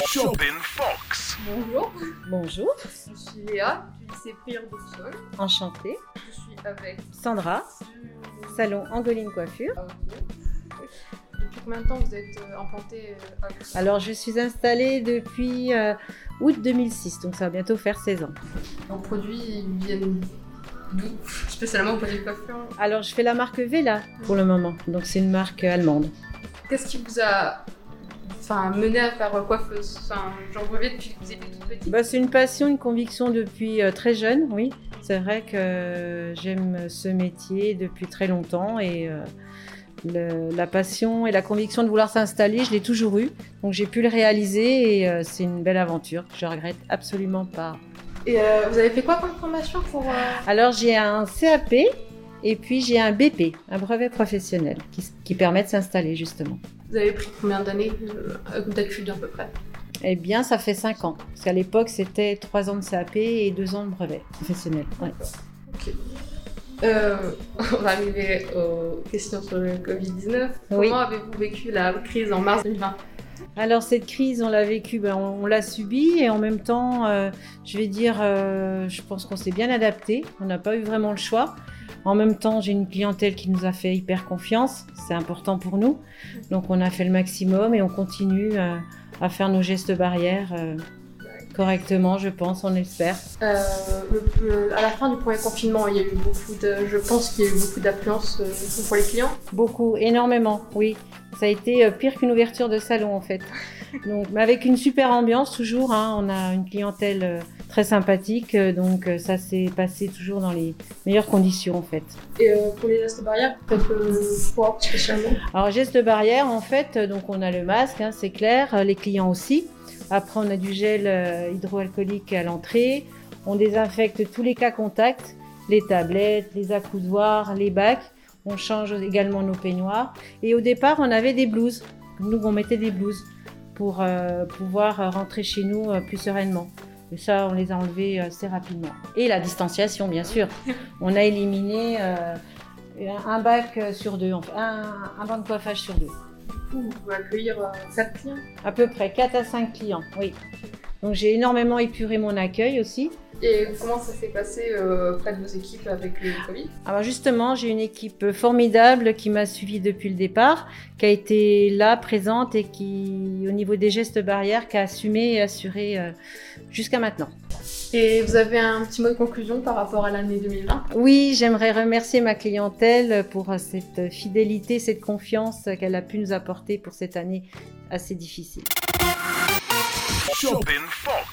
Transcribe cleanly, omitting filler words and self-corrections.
Shopping Fox. Bonjour, Bonjour, je suis Léa du lycée Prieur d'Auxonne. enchantée. Je suis avec Sandra, salon Angoline Coiffure. Depuis combien de temps vous êtes implantée à Auxonne? Alors, je suis installée depuis août 2006, donc ça va bientôt faire 16 ans. Vos produits ils viennent d'où? Spécialement pour les coiffures. Alors, je fais la marque Vela pour le moment, donc c'est une marque allemande. Qu'est-ce qui vous a mené à faire coiffeuse? J'en rêvais depuis que vous étiez toute petite. C'est une passion, une conviction depuis très jeune, oui. C'est vrai que j'aime ce métier depuis très longtemps et la passion et la conviction de vouloir s'installer, je l'ai toujours eue. Donc j'ai pu le réaliser et c'est une belle aventure que je regrette absolument pas. Et vous avez fait quoi comme formation pour Alors j'ai un CAP et puis j'ai un BP, un brevet professionnel, qui permet de s'installer justement. Vous avez pris combien d'années d'études à peu près? Eh bien ça fait 5 ans, parce qu'à l'époque c'était 3 ans de CAP et 2 ans de brevet professionnel. Ouais. Ok. On va arriver aux questions sur le Covid-19. Oui. Comment avez-vous vécu la crise en mars 2020? Alors cette crise, on l'a vécue, on l'a subie et en même temps, je pense qu'on s'est bien adapté. On n'a pas eu vraiment le choix. En même temps, j'ai une clientèle qui nous a fait hyper confiance. C'est important pour nous. Donc on a fait le maximum et on continue à faire nos gestes barrières correctement, je pense, on espère. À la fin du premier confinement, il y a eu je pense qu'il y a eu beaucoup d'affluence pour les clients. Beaucoup, énormément, oui. Ça a été pire qu'une ouverture de salon en fait. Donc, mais avec une super ambiance toujours, hein, on a une clientèle très sympathique, donc ça s'est passé toujours dans les meilleures conditions en fait. Et pour les gestes barrières, peut-être quoi spécialement? Alors gestes barrières en fait, donc on a le masque, hein, c'est clair, les clients aussi. Après on a du gel hydroalcoolique à l'entrée, on désinfecte tous les cas contacts, les tablettes, les accoudoirs, les bacs. On change également nos peignoirs. Et au départ, on avait des blouses. Nous, on mettait des blouses pour pouvoir rentrer chez nous plus sereinement. Et ça, on les a enlevés assez rapidement. Et la distanciation, bien sûr. On a éliminé un bac sur 2, enfin, un banc de coiffage sur 2. Du coup, vous pouvez accueillir 4 clients? À peu près 4 à 5 clients, oui. Donc j'ai énormément épuré mon accueil aussi. Et comment ça s'est passé près de vos équipes avec le Covid? Alors justement, j'ai une équipe formidable qui m'a suivie depuis le départ, qui a été là, présente et qui, au niveau des gestes barrières, qui a assumé et assuré jusqu'à maintenant. Et vous avez un petit mot de conclusion par rapport à l'année 2020? Oui, j'aimerais remercier ma clientèle pour cette fidélité, cette confiance qu'elle a pu nous apporter pour cette année assez difficile. Shopping Fox.